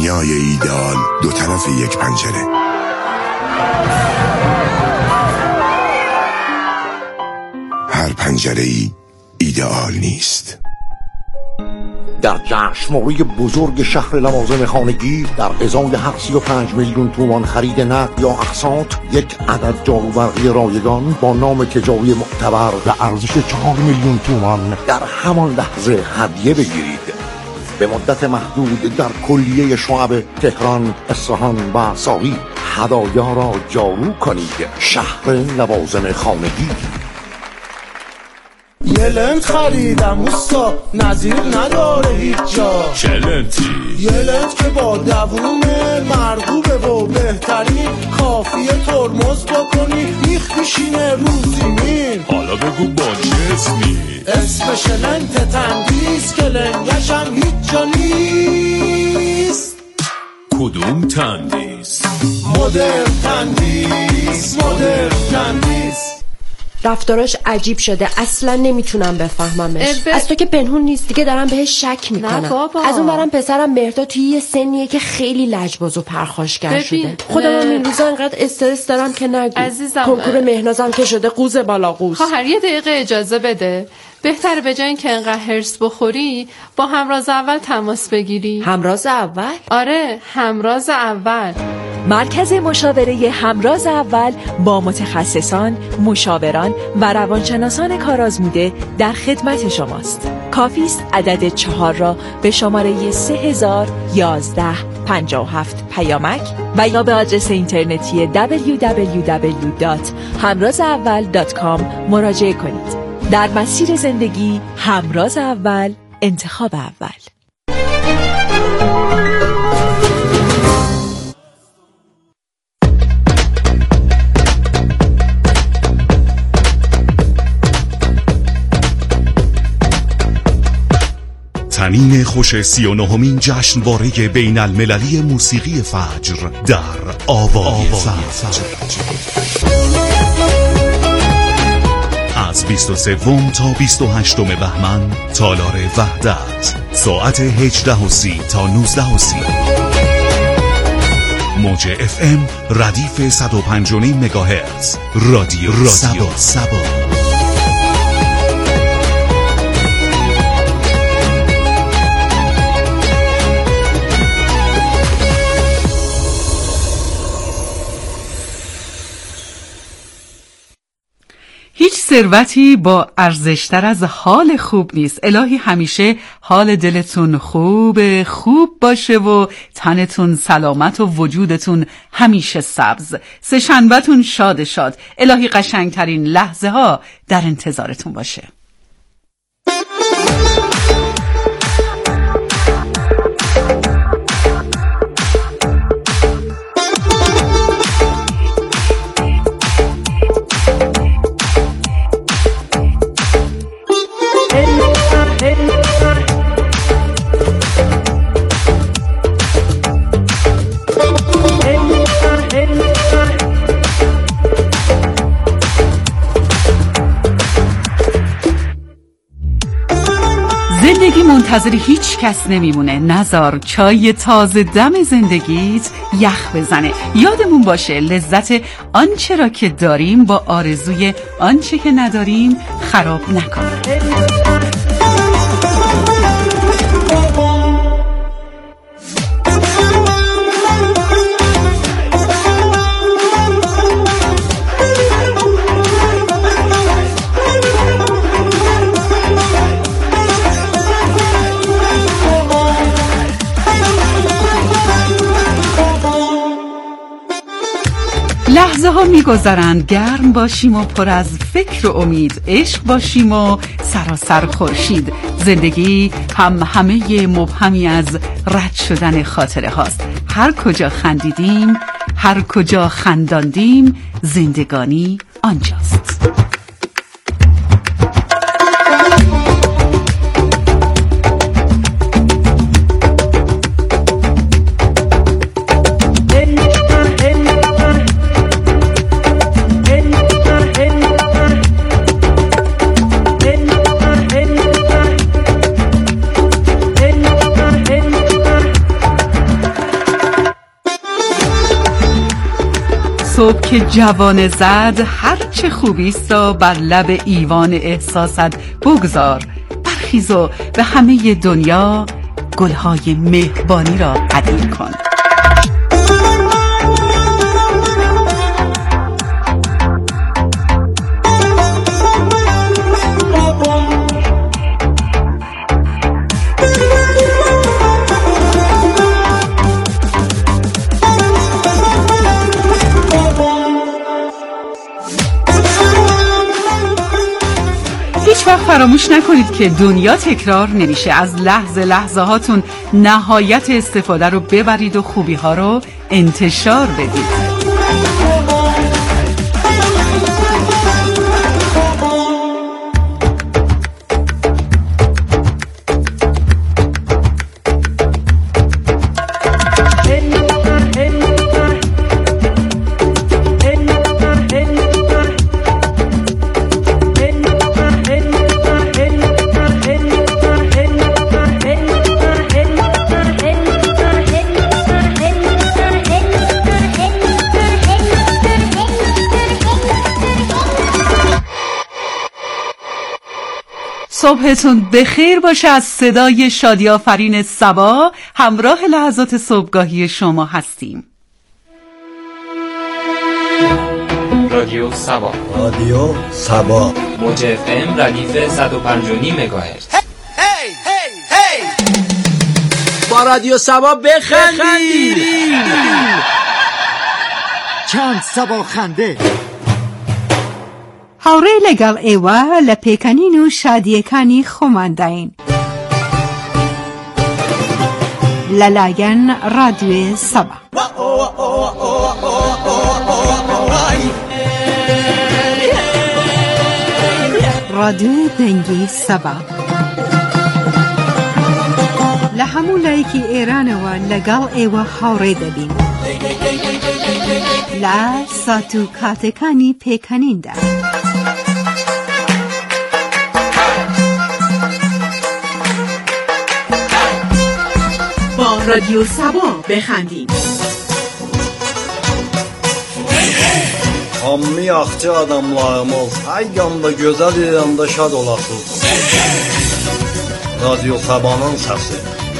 دنیای ایدئال دو طرف یک پنجره. هر پنجره‌ای ایدئال نیست. در جشنواره بزرگ شهر لوازم خانگی در ازای 35 میلیون تومان خرید نقد یا اقساط یک عدد جاروبرقی رایگان با نام تجاری معتبر به ارزش 4 میلیون تومان در همان لحظه هدیه بگیرید. به مدت محدود در کلیه شعب تهران، اصفهان و ساری هدایا را جارو کنید. شهر لوازم خانگی. یه لنت خریدم اوستا، نظیر نداره هیچ جا. چه لنتی؟ یه لنت که با دووم مرغوبه و بهترین، کافیه ترمز بکنی بیخ میشینه رو زمین. حالا بگو با چه اسمی؟ اسمش لنت تندیس که لنگشم هیچ جا نیست. کدوم تندیس؟ مدرن تندیس، مدرن تندیس. رفتاراش عجیب شده، اصلا نمیتونم بفهممش. از تو که پنهون نیست دیگه، دارم بهش شک میکنم. نه بابا. از اون برم پسرم مهرداد توی یه سنیه که خیلی لجباز و پرخاشگر شده. خودم هم این روزا انقدر استرس دارم که نگو. عزیزم کنکور مهنازم که شده قوز بالا قوز. خواهر یه دقیقه اجازه بده. بهتره به جای اینکه انقدر هرس بخوری با همراز اول تماس بگیری. همراز اول؟ آره، همراز اول. مرکز مشاوره همراز اول با متخصصان، مشاوران و روانشناسان کارآزموده در خدمت شماست. کافی است عدد 4 را به شماره 301157 پیامک و یا به آدرس اینترنتی www.hamrazaawal.com مراجعه کنید. در مسیر زندگی همراز اول، انتخاب اول. تنین خوش 39مین جشنواره بین المللی موسیقی فجر در آوای فجر از 23 تا 28 بهمن تالار وحدت ساعت 18:30 تا 19:30 موج FM ردیف 105.9 مگاهرتز رادیو سبا. هیچ ثروتی با ارزشتر از حال خوب نیست. الهی همیشه حال دلتون خوب باشه و تنتون سلامت و وجودتون همیشه سبز. سه‌شنبه‌تون شاد. الهی قشنگترین لحظه ها در انتظارتون باشه. زندگی منتظر هیچ کس نمیمونه. نذار چای تازه دم زندگیت یخ بزنه. یادمون باشه لذت آنچه را که داریم با آرزوی آنچه که نداریم خراب نکنیم. لحظه ها میگذرند، گرم باشیم و پر از فکر و امید، عشق باشیم و سراسر خورشید. زندگی همه مبهمی از رد شدن خاطره هاست. هر کجا خندیدیم، هر کجا خنداندیم، زندگانی آنجاست. صبح که جوان زد، هر چه خوبیست را بر لب ایوان احساست بگذار. برخیز و به همه دنیا گلهای مهربانی را هدیه کن. هیچ وقت فراموش نکنید که دنیا تکرار نمیشه. از لحظه هاتون نهایت استفاده رو ببرید و خوبی ها رو انتشار بدید. صبحتون بخیر باشه. از صدای شادی آفرین صبا همراه لحظات صبحگاهی شما هستیم. رادیو صبا، رادیو صبا، موج اف ام ردیف 105.9 مگاهرتز. با رادیو صبا بخندید. چند صبا خنده هاوڕێ لەگەڵ ئێوە لە پێکەنین و شادیەکانی خۆمانداین لەلایەن ڕادیۆی سەبا. ڕادیۆی دەنگی سەبا لە هەموو لایەکی ئێرانەوە لەگەڵ ئێوە هاوڕێ دەبین لە سات و کاتەکانی پێکەنیندا. با رادیو صبا بخندیم. Hammi yaxçı adamlarımız, ay yanda gözəl yanda şad olasınız. Radyo Sabah'ın səsi.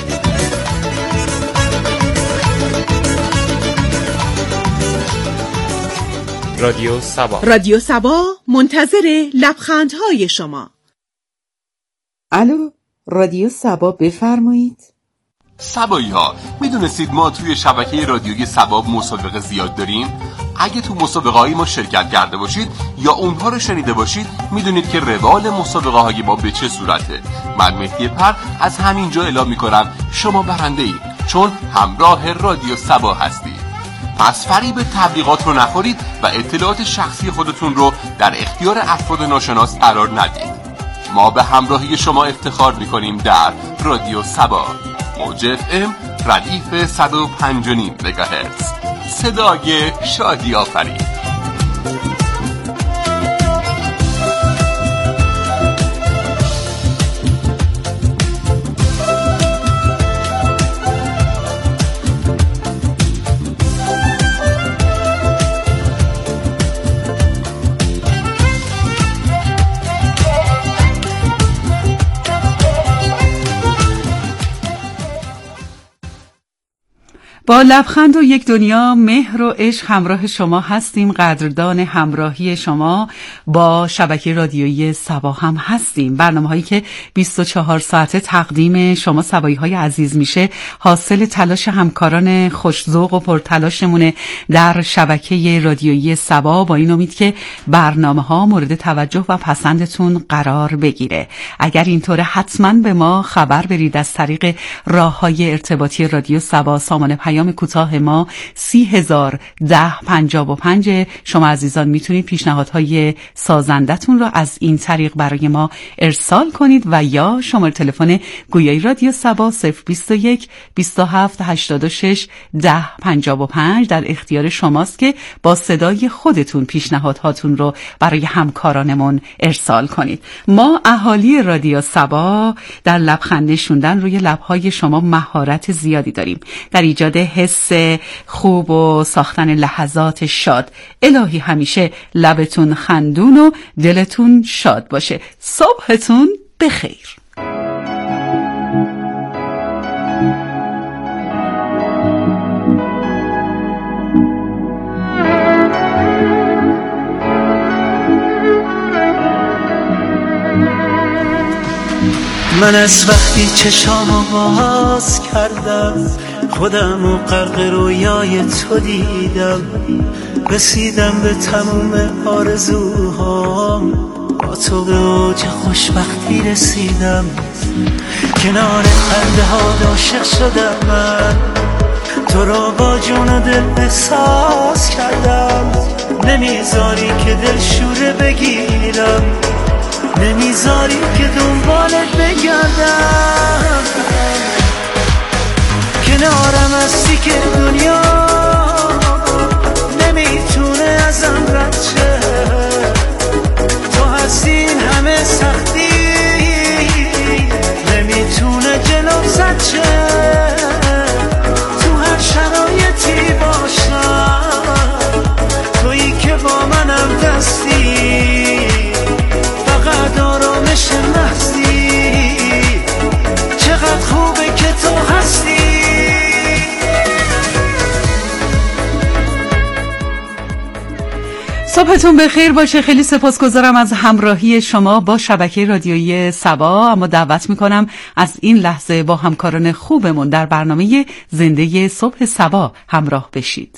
رادیو صبا، رادیو صبا منتظر لبخندهای شما. الو، رادیو صبا بفرمایید. صبایی ها، میدونستید ما توی شبکه رادیویی صبا مسابقه زیاد داریم؟ اگه تو مسابقه های ما شرکت کرده باشید یا اونها رو شنیده باشید میدونید که روال مسابقه های ما به چه صورته. من مهدی پر از همینجا اعلام میکنم شما برنده اید، چون همراه رادیو صبا هستید. پس فریب تبلیغات رو نخورید و اطلاعات شخصی خودتون رو در اختیار افراد ناشناس قرار ندید. ما به همراهی شما افتخار میکنیم در رادیو صبا، موج اف ام ردیف 105.9 مگاهرتز. صدای شادی آفرین. با لبخند و یک دنیا مهر و عشق همراه شما هستیم. قدردان همراهی شما با شبکه رادیویی صبا هم هستیم. برنامه‌هایی که 24 ساعته تقدیم شما صبایی‌های عزیز میشه حاصل تلاش همکاران خوش‌ذوق و پرتلاشمونه در شبکه رادیویی صبا، با این امید که برنامه‌ها مورد توجه و پسندتون قرار بگیره. اگر اینطوره حتما به ما خبر برید از طریق راه‌های ارتباطی رادیو صبا. سامان پیام کوتاه ما 301055. شما عزیزان میتونید پیشنهادهای سازندتون رو از این طریق برای ما ارسال کنید و یا شماره تلفن گویای رادیو صبا 021 27 86 1055 در اختیار شماست که با صدای خودتون پیشنهادهاتون رو برای همکارانمون ارسال کنید. ما اهالی رادیو صبا در لبخند نشوندن روی لبهای شما مهارت زیادی داریم. در ایجاد حس خوب و ساختن لحظات شاد. الهی همیشه لبتون خندون و دلتون شاد باشه. صبحتون بخیر. من از وقتی چشامو باز کردم خودمو غرق رویای تو دیدم، رسیدم به تموم آرزوهام، با تو به اوج خوشبختی رسیدم، کنار خنده ها عاشق شدم من، تو رو با جون و دل احساس کردم، نمیذاری که دل شوره بگیرم، نمیذاری که دنبالت بگردم، کنارم هستی که دنیا نمیتونه ازم رد شه، تو هستی این همه سختی نمیتونه جلوم زد شه، تو هر شرایطی باشم تویی که با منم دستی، فقط آرامش محضی، چقدر خوبه که تو هستی. صبحتون بخیر باشه. خیلی سپاسگزارم از همراهی شما با شبکه رادیویی سبا. اما دعوت میکنم از این لحظه با همکاران خوبمون در برنامه زنده صبح سبا همراه بشید.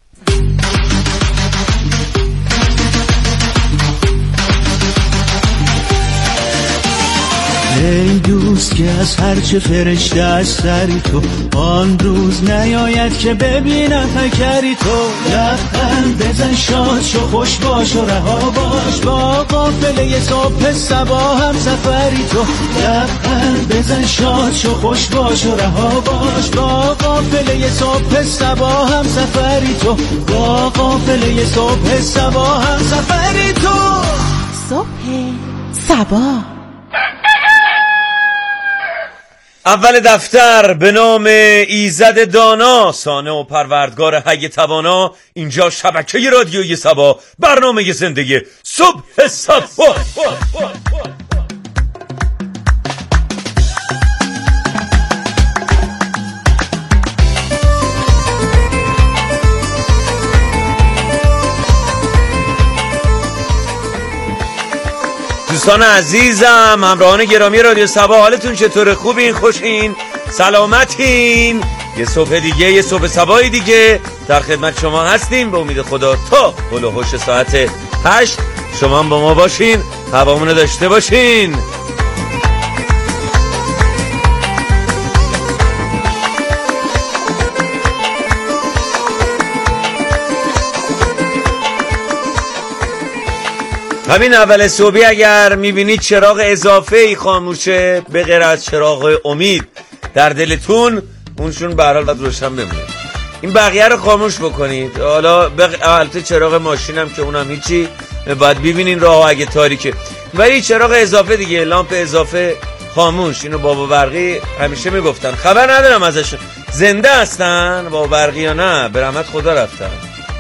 ای دوست که از هرچه فرشته از سری تو، آن روز نیاید که ببینم فکری تو، لبخند بزن شاد شو خوش باش و رها باش، با قافله صبح صبا هم سفری تو، لبخند بزن شاد شو خوش باش و رها باش، با قافله صبح صبا هم سفری تو، با قافله صبح صبا هم سفری تو. صبح صبا اول دفتر به نام ایزد دانا، سانه و پروردگار حی توانا. اینجا شبکه رادیویی سبا، برنامه زنده صبح سبا. دوستان عزیزم، همراهان گرامی رادیو سبا، حالتون چطوره؟ خوبین؟ خوشین؟ سلامتین؟ یه صبح دیگه، یه صبح سبایی دیگه در خدمت شما هستیم. به امید خدا تا هول و هوش ساعت 8 شما هم با ما باشین، هوامونو داشته باشین. همین اول صبحی اگر میبینید چراغ اضافه ای خاموشه به غیر از چراغ امید در دلتون، اونشون به هر حال باید روشن بمونه. این بقیه رو خاموش بکنید. حالا البته چراغ ماشینم که اونم هیچی، باید ببینین راه اگه تاریکه، ولی چراغ اضافه دیگه، لامپ اضافه خاموش. اینو بابا برقی همیشه میگفتن. خبر ندارم ازش زنده هستن بابا برقی یا نه، به رحمت خدا رفتن.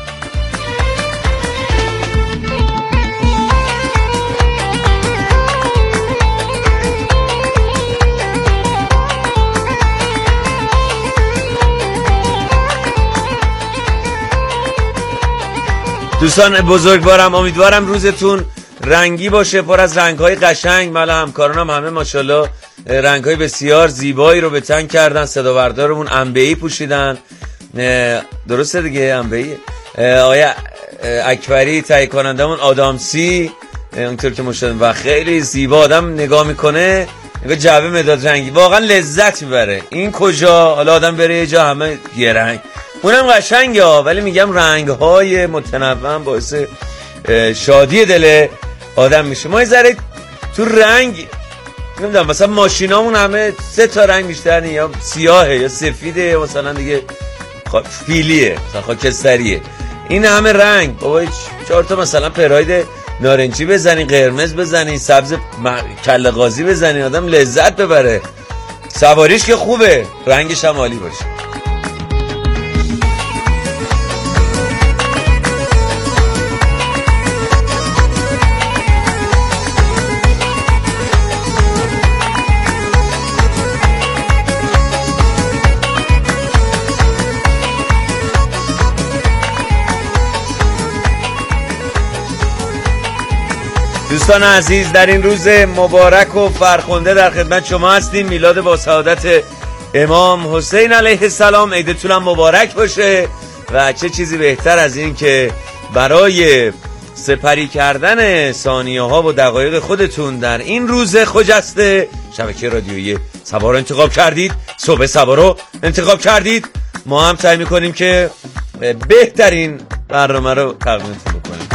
دوستان بزرگوارم، امیدوارم روزتون رنگی باشه، پر از رنگ‌های قشنگ. مال همکارانم همه ماشاءالله رنگ‌های بسیار زیبایی رو به تن کردن. صداوردارمون انبهی پوشیدن، درسته دیگه؟ انبهی آقای اکبری، تهیه کنندمون آدامسی، اونطور که مشاهدین و خیلی زیبا. آدم نگاه میکنه نگاه جعبه مداد رنگی، واقعا لذت میبره. این کجا حالا آدم بره یه جا همه یه رنگ، اونم قشنگه ولی میگم رنگ‌های متنوع باعث شادی دل آدم میشه. ما یه ذره تو رنگ نمیدونم، مثلا ماشینامون همه 3 تا رنگ بیشتر نیست، یا سیاهه یا سفیده یا مثلا دیگه فیلیه، مثلا خاکستریه. این همه رنگ بابا، 4 تا مثلا پراید نارنجی بزنی، قرمز بزنی، سبز کله قاضی بزنی، آدم لذت ببره. سواریش که خوبه، رنگش هم عالی باشه. دوستان عزیز، در این روز مبارک و فرخنده در خدمت شما هستیم. میلاد با سعادت امام حسین علیه السلام. عیدتون هم مبارک باشه و چه چیزی بهتر از این که برای سپری کردن ثانیه ها و دقایق خودتون در این روز خجسته شبکه رادیویی سبا رو انتخاب کردید، صبح سبا رو انتخاب کردید. ما هم سعی میکنیم که بهترین برنامه رو تقدیمتون بکنیم.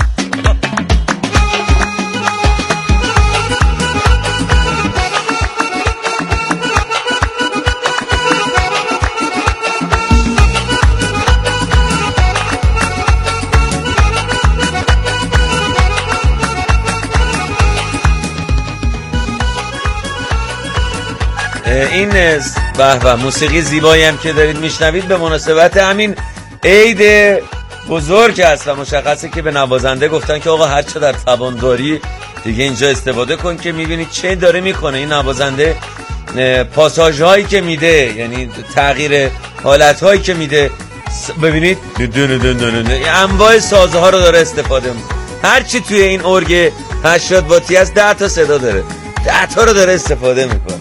این به موسیقی زیبایی هم که دارید میشنوید به مناسبت همین عید بزرگ است و مشخصه که به نوازنده گفتن که آقا هر چه در توان داری دیگه اینجا استفاده کن، که میبینید چه داره میکنه این نوازنده. پاساژ هایی که میده، یعنی تغییر حالت هایی که میده، ببینید انواع سازها رو داره استفاده میکنه. هر چی توی این ارگ 80 واتی است 10 تا صدا داره، 10 تا رو داره استفاده میکنه.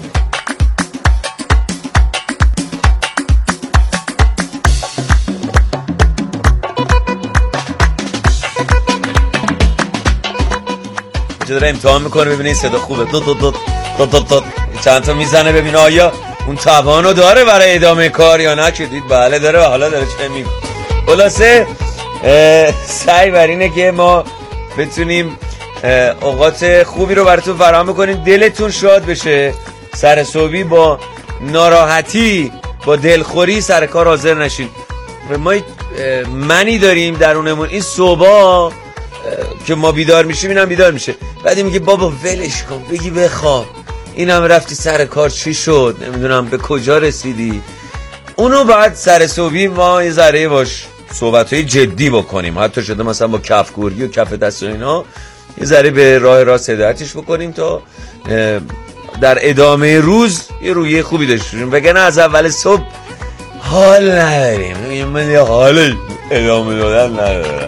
داره امتحان میکنه ببینید صدا خوبه، چند تا میزنه ببینه آیا اون توانو داره برای ادامه کار یا نه. که دید بله داره و حالا داره چه میکنه. خلاصه سعی بر اینه که ما بتونیم اوقات خوبی رو براتون فراهم بکنیم، دلتون شاد بشه، سر صبحی با ناراحتی با دلخوری سر کار حاضر نشین. ما منی داریم درونمون، این صبح که ما بیدار میشیم اینم بیدار میشه، بعدی میگه بابا ولش کن، بگی بخواب، اینم رفتی سر کار چی شد، نمیدونم به کجا رسیدی. اونو بعد سر صبحی ما یه ذره باش صحبتهای جدی بکنیم، حتی شده مثلا با کفگوری و کف دست و اینا یه ذره به راه راست هدایتش بکنیم تا در ادامه روز یه رویه خوبی داشته باشیم. بگن از اول صبح حال نداریم، من یه حال ادامه دادن ندارم.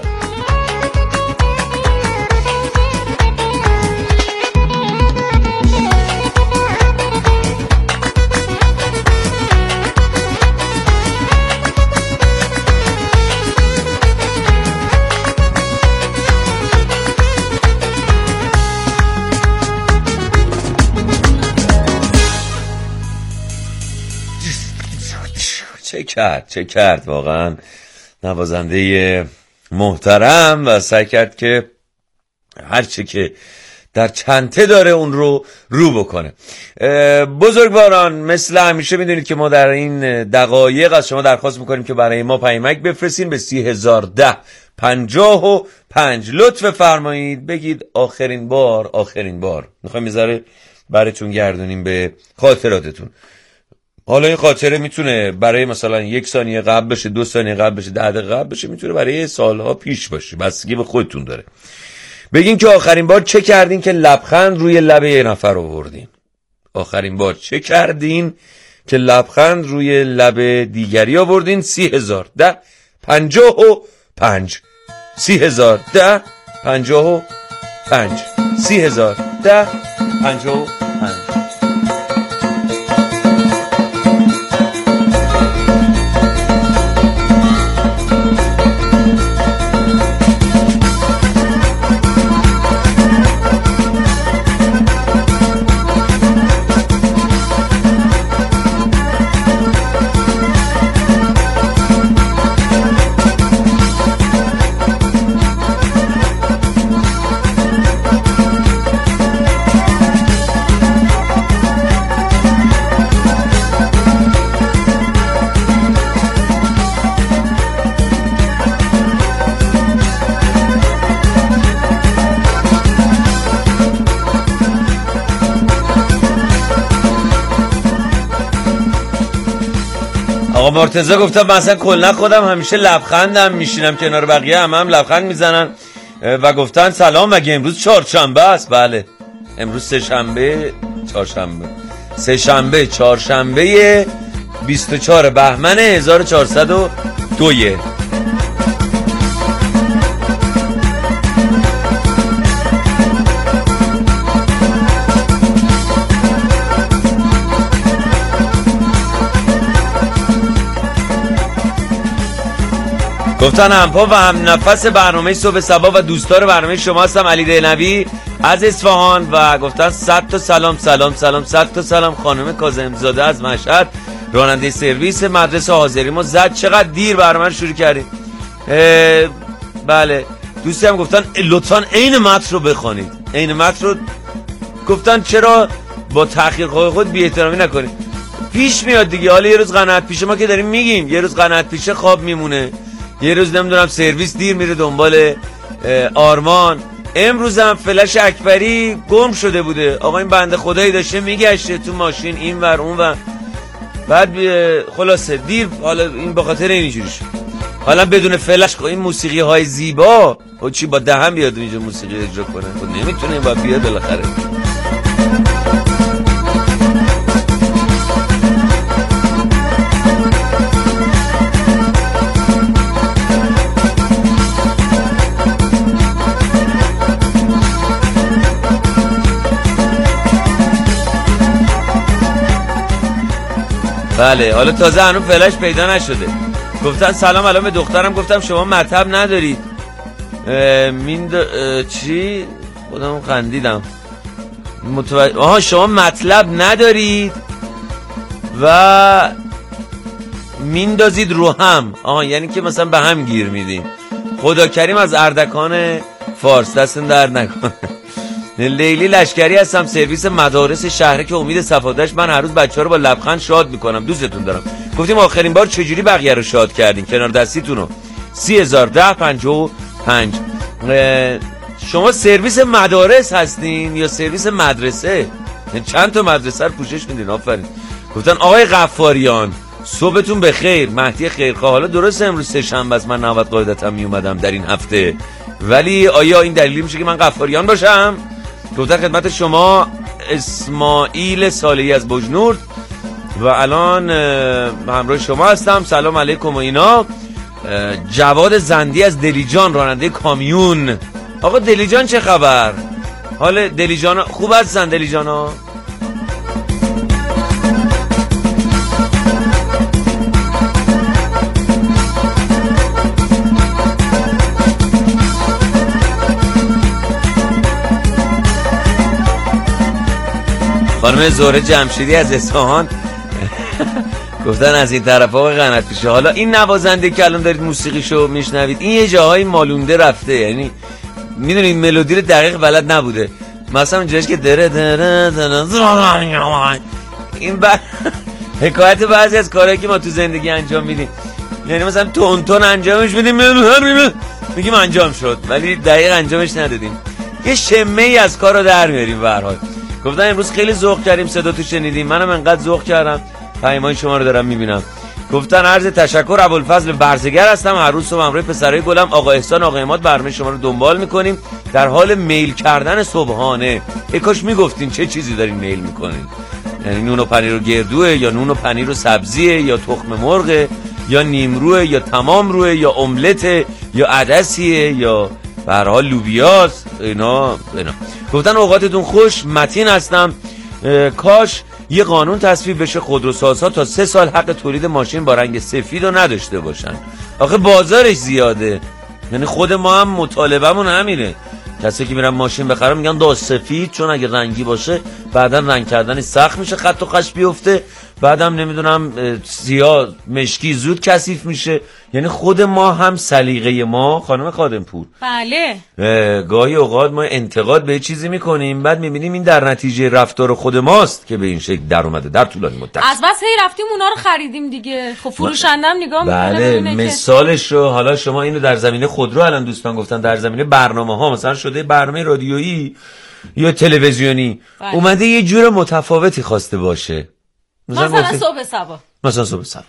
چه کرد واقعا نوازنده محترم و سعی کرد که هرچه که در چنته داره اون رو بکنه. بزرگواران مثل همیشه میدونید که ما در این دقایق از شما درخواست میکنیم که برای ما پیامک بفرستین به 3010 55. لطف فرمایید بگید آخرین بار میخوایم میذاره براتون گردونیم به خاطراتتون. حالا این خاطره میتونه برای مثلا 1 ثانیه قبل بشه، 2 ثانیه قبل بشه، 10 دقیقه قبل بشه، میتونه برای سالها پیش باشه، بستگی به خودتون داره. بگین که آخرین بار چه کردین که لبخند روی لب یه نفر آوردین. آخرین بار چه کردین که لبخند روی لب دیگری آوردین. 3010 55 3010 55 3010 55. آقا مرتضی گفتم مثلا کلا خودم همیشه لبخندم میشینم کنار بقیه، هم لبخند میزنن و گفتن سلام مگه امروز چهارشنبه است؟ بله امروز چهارشنبه 24 بهمن 1402. گفتن همپا و هم نفس برنامه صبح صبا و دوستدار برنامه شما هستم، علی دهلوی از اصفهان. و گفتن 100 تا سلام 100 تا سلام خانم کاظم زاده از مشهد، راننده سرویس مدرسه حاضری ما زد. چقدر دیر برنامه رو شروع کردیم. بله دوستی هم گفتن لطفاً عین متن رو بخونید. عین متن رو گفتن چرا با تأخیر خود بی احترامی نکنید. پیش میاد دیگه. حالا یه روز قناعت پیشه ما که داریم میگیم، یه روز قناعت پیشه خواب میمونه، یه روز نمیدونم سرویس دیر میره دنبال آرمان. امروز هم فلش اکبری گم شده بوده. آقا این بنده خدایی داشته میگشته تو ماشین این ور اون ور، بعد خلاصه دیر. حالا این به خاطر اینجوری شد. حالا بدون فلش این موسیقی های زیبا و چی با دهن بیاد اینجا موسیقی اجرا کنه؟ خود نمیتونه، با بیاد بالاخره. بله حالا تازه هنوز فلش پیدا نشده. گفتن سلام الان به دخترم گفتم شما مطب ندارید. چی؟ خودم خندیدم. آها شما مطلب ندارید و میندازید رو هم. آها یعنی که مثلا به هم گیر میدین. خدا کریم از اردکان فارس، دستن در نکنه. لیلی لشکری هستم، سرویس مدارس شهره که امید صفادش. من هر روز بچه‌ها رو با لبخند شاد میکنم. دوستتون دارم. گفتیم آخرین بار چجوری بقیه رو شاد کردین؟ کنار دستیتون رو 301055. شما سرویس مدارس هستین یا سرویس مدرسه؟ چند تا مدرسه رو پوشش میدین. آفرین. گفتن آقای غفاریان صبحتون بخیر. مهدی خیرخواه. حالا درسته امروز سه شنبه است، من 90 قاعدتا میومدم در این هفته، ولی آیا این دلیلی میشه که من غفاریان باشم؟ گفتن خدمت شما اسماعیل صالحی از بجنورد و الان همراه شما هستم. سلام علیکم و اینا. جواد زندی از دلیجان، راننده کامیون. آقا دلیجان چه خبر؟ حال دلیجان خوب هستن؟ دلیجان ها خانم زهره جمشیدی از اصفهان گفتن از این طرفا قنات پیشه. حالا این نوازنده که الان دارید موسیقیشو میشنوید این یه جاهای مالونده رفته، یعنی میدونید ملودی رو دقیق بلد نبوده. مثلا اونجاش که دره این حکایت بعضی از کارهایی که ما تو زندگی انجام میدیم، یعنی مثلا تون انجامش میدیم میگیم انجام شد ولی دقیق انجامش ندادیم. یه شمه ای از کار رو در میاریم. به هر حال گفتن امروز خیلی ذوق کردیم، صدا تو شنیدیم. منم انقدر ذوق کردم پیامای شما رو دارم میبینم. گفتن عرض تشکر، ابوالفضل برزگر هستم، هر روز صبح همراه پسرای گلم آقا احسان آقا عماد برنامه شما رو دنبال میکنیم، در حال میل کردن صبحانه. کاش میگفتین چه چیزی دارین میل میکنین، یعنی نون و پنیر و گردوه یا نون و پنیر و سبزیه یا تخم مرغه یا نیمروه یا تمام روه یا املته یا عدسیه یا به هر حال لوبیاست. اینا گفتن اوقاتتون خوش، متین هستم. کاش یه قانون تصویب بشه خودروسازها تا 3 سال حق تولید ماشین با رنگ سفید رو نداشته باشن. آخه بازارش زیاده، یعنی خود ما هم مطالبهمون همینه. کسی که میرن ماشین بخرن میگن دا سفید، چون اگه رنگی باشه بعدا رنگ کردنی سخت میشه، خط و خش بیفته، بعدم نمیدونم سیاه مشکی زود کثیف میشه. یعنی خود ما هم سلیقه ما خانم خادمپور بله گاهی اوقات ما انتقاد به چیزی میکنیم، بعد میبینیم این در نتیجه رفتار خود ماست که به این شکل در اومده در طولانی مدت. از بس هی رفتیم اونا رو خریدیم دیگه. خب فروشندم نگاه بله مثالش رو حالا شما اینو در زمینه خودرو الان دوستان گفتن، در زمینه برنامه ها مثلا شده برنامه رادیویی یا تلویزیونی اومده یه جور متفاوتی خواسته باشه، مثلا صبح صبا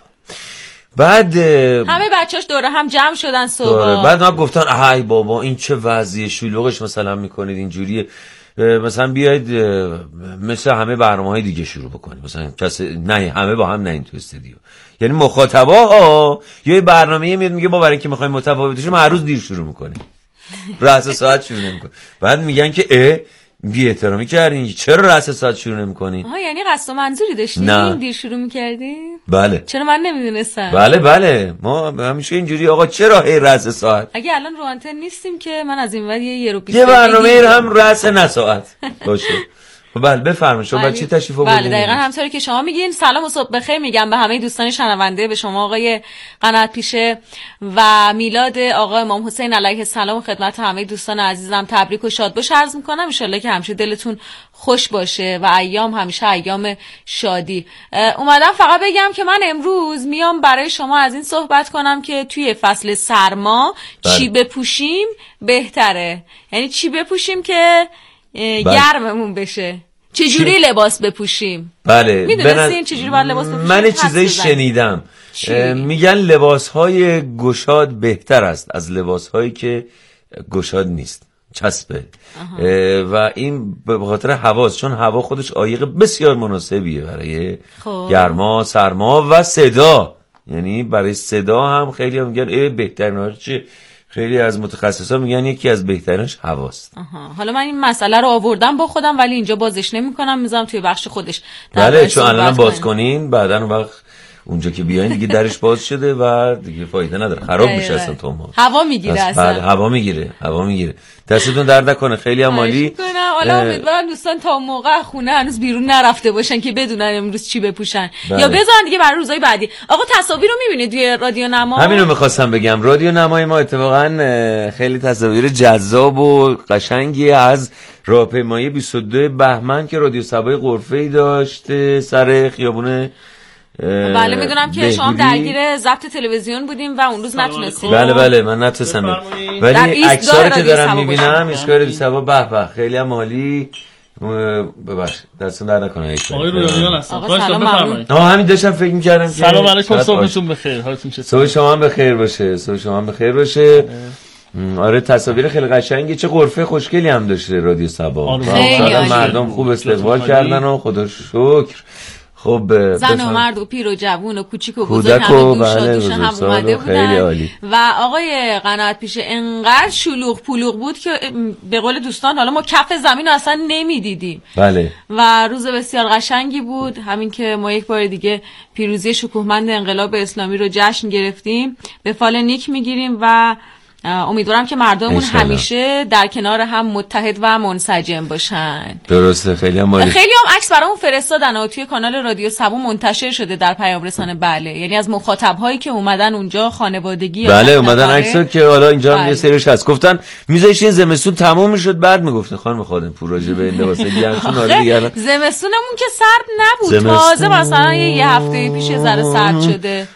بعد همه بچه‌اش دوره هم جمع شدن صبح، بعد ما گفتن ای بابا این چه وضعیه شلوغش مثلا میکنید اینجوریه، مثلا بیاید مثل همه برنامه‌های دیگه شروع بکنید، مثلا کسی نه همه با هم نه این تو استودیو، یعنی مخاطبا یه برنامه‌ای میاد میگه ما برای اینکه می‌خوایم متفاوت بشیم هر روز دیر شروع می‌کنیم رأس ساعت شروع نمی‌کنیم، بعد میگن که بی احترامی کردین چرا رأس ساعت شروع نمی‌کنین؟ یعنی قصد و منظوری داشتین دیر شروع می‌کردین؟ بله. چرا من نمیدونستم؟ بله ما همیشه اینجوری آقا چرا هی رأس ساعت؟ اگه الان رو آنتن نیستیم که من از این ور یه رو 20 یه برنامه هم رأس نه ساعت باشه. بله بفرمایید شما چی تشریف آوردین؟ بله دقیقاً همونطوری که شما میگین. سلام و صبح بخیر میگم به همه دوستان شنونده، به شما آقای قنات پیشه و میلاد آقای امام حسین علیه السلام، خدمت همه دوستان عزیزم تبریک و شاد باش عرض میکنم. ان شاءالله که همیشه دلتون خوش باشه و ایام همیشه ایام شادی. اومدم فقط بگم که من امروز میام برای شما از این صحبت کنم که توی فصل سرما چی بپوشیم بهتره، یعنی چی بپوشیم که گرممون بشه، چجوری لباس بپوشیم. بله میدونستین چجوری باید لباس بپوشیم؟ من چیزایی شنیدم میگن لباسهای گشاد بهتر است از لباسهایی که گشاد نیست، چسبه. و این به خاطر هواست، چون هوا خودش عایق بسیار مناسبیه برای گرما، سرما و صدا. یعنی برای صدا هم خیلی هم میگن بهترین چه، خیلی از متخصصا میگن یکی از بهترینش هواست. حالا من این مسئله رو آوردم با خودم ولی اینجا بازش نمی‌کنم، میذارم توی بخش خودش. بله چون الان باز کنین بعدن اون وقت اونجا که بیاین دیگه درش باز شده و دیگه فایده نداره، خراب میشه اصلا توماس. هوا میگیره اصلا. بله هوا میگیره. دستتون درد نکنه، خیلی هم عالی. حالا امیدوارم دوستان تا موقع خونه هنوز بیرون نرفته باشن که بدونن امروز چی بپوشن. یا بذارن دیگه برای روزهای بعدی. آقا تصاویر رو میبینید توی رادیو نما؟ همین رو می‌خواستم بگم. رادیو نمای ما اتفاقا خیلی تصاویر جذاب و قشنگی از راهپیمایی 22 بهمن که رادیو صبای غرفه‌ای داشته سر خیابون. بله میدونم که شما درگیر ضبط تلویزیون بودیم و اون روز نتونستیم. بله من نتونستم، ولی عکس‌ها که دارم میبینم ایستگاه رادیو صبا به خیلی هم عالی. ببخشید دستون در نکنه. آقای رویان هستم. بفرمایید. همین داشتم فکر می‌کردم. سلام علیکم، صبحتون بخیر، حالتون چطوره؟ صبح شما هم بخیر باشه. آره تصاویر خیلی قشنگی، چه غرفه خوشگلی هم داشته رادیو صبا. مردم خوب استقبال کردن و خدا شکر. خب زن و مرد و پیر و جوون و کوچیک و بزرگ همه دوش هم اومده بودن و آقای قنات پیشه انقدر شلوغ پلوغ بود که به قول دوستان حالا ما کف زمین رو اصلا نمیدیدیم. بله. و روز بسیار قشنگی بود، همین که ما یک بار دیگه پیروزی شکوهمند انقلاب اسلامی رو جشن گرفتیم، به فال نیک میگیریم و امیدوارم که مردممون همیشه در کنار هم متحد و منسجم باشن. درسته. خیلی هم عکس برامون فرستادن و توی کانال رادیو صبا منتشر شده در پیام رسانه. بله یعنی از مخاطب هایی که اومدن اونجا خانوادگی. بله اومدن عکسا که حالا اینجا هم یه سریش هست گفتن میذاشین زمستون تموم میشد بعد میگفتن خانم خودم پروژه به این لباسه گرمتون. آره دیگه زمستونمون که سرد نبود، تازه مثلا یه هفته پیش یه ذره سرد شده.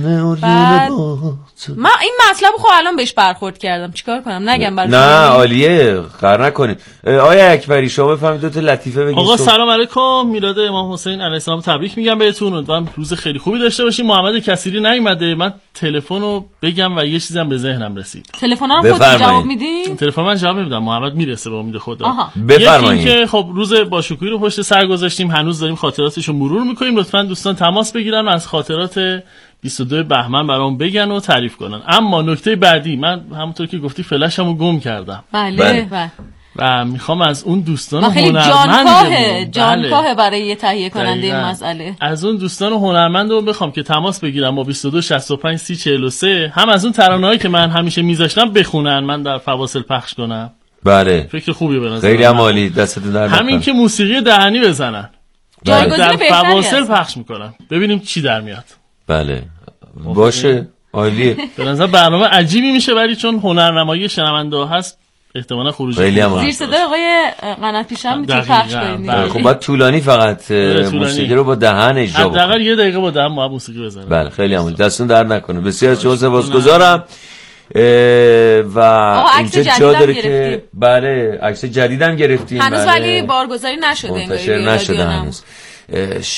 من این مطلب خب الان بهش برخورد کردم، چیکار کنم نگم برای نه عالیه خر نکنید. آیا اکبری شما بفهمید دو تا لطیفه بگید. آقا سلام علیکم، میلاد امام حسین علیه السلام تبریک میگم بهتون، امیدوارم روز خیلی خوبی داشته باشین. محمد کثیری نیومده، من تلفنو بگم و یه چیزی هم به ذهنم رسید. تلفنم خودت جواب میدین؟ تلفن من جواب نمیدم، محمد میرسه به امید خدا. بفرمایید. که خب روز باشکوهی رو پشت سر گذاشتیم، هنوز داریم خاطراتشو مرور میکنیم. لطفاً دوستان تماس بگیرن و از خاطرات 22 بهمن برام بگن و تعریف کنن. اما نکته بعدی، من همونطور که گفتی فلشمو گم کردم. بله. و میخوام از اون دوستان هنرمند جانکاه برای تهیه کننده این مسئله، از اون دوستان هنرمند رو بخوام که تماس بگیرم با 22 65 30 43 هم از اون ترانه‌هایی که من همیشه میذاشتم بخونن، من در فواصل پخش کنم. بله فکر خوبی به نظر خیلی عالی، دستتون در همین که موسیقی دهنی بزنن در فواصل پخش میکنن، ببینیم چی در میاد. بله باشه عالیه. به نظر برنامه عجیبی میشه، ولی چون هنرنمایی شنونده ها هست احتمالاً خروجی زیر صدای آقای قنات پیشه میتونی پخش کنید. خب بعد طولانی فقط موسیقی رو با دهن اجرا کنید. حداقل یه دقیقه با دهن موسیقی بزنید. بله خیلی عالی، دستون درد نکنه. بسیار سپاسگزارم. و اینجا جا داره که بله عکس جدیدم گرفتیم. هنوز ولی بارگذاری نشده، منتشر نشده هنوز.